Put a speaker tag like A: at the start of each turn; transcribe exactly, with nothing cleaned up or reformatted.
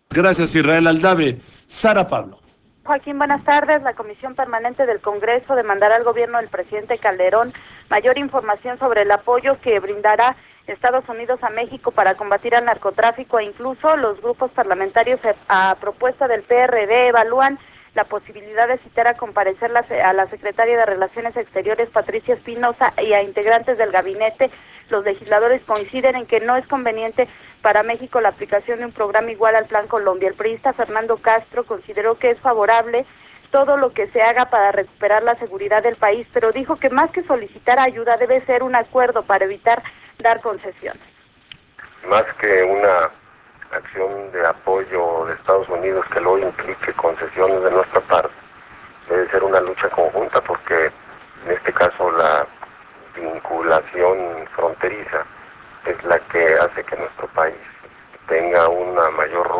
A: Gracias, Israel Aldave. Sara Pablo.
B: Joaquín, buenas tardes. La Comisión Permanente del Congreso demandará al gobierno del presidente Calderón mayor información sobre el apoyo que brindará Estados Unidos a México para combatir al narcotráfico, e incluso los grupos parlamentarios a, a propuesta del P R D evalúan la posibilidad de citar a comparecer la, a la secretaria de Relaciones Exteriores, Patricia Espinosa, y a integrantes del gabinete. Los legisladores coinciden en que no es conveniente para México la aplicación de un programa igual al Plan Colombia. El priista Fernando Castro consideró que es favorable todo lo que se haga para recuperar la seguridad del país, pero dijo que más que solicitar ayuda debe ser un acuerdo para evitar dar concesiones.
C: Más que una acción de apoyo de Estados Unidos que luego implique concesiones de nuestra parte, debe ser una lucha conjunta, porque en este caso la vinculación fronteriza es la que hace que nuestro país tenga una mayor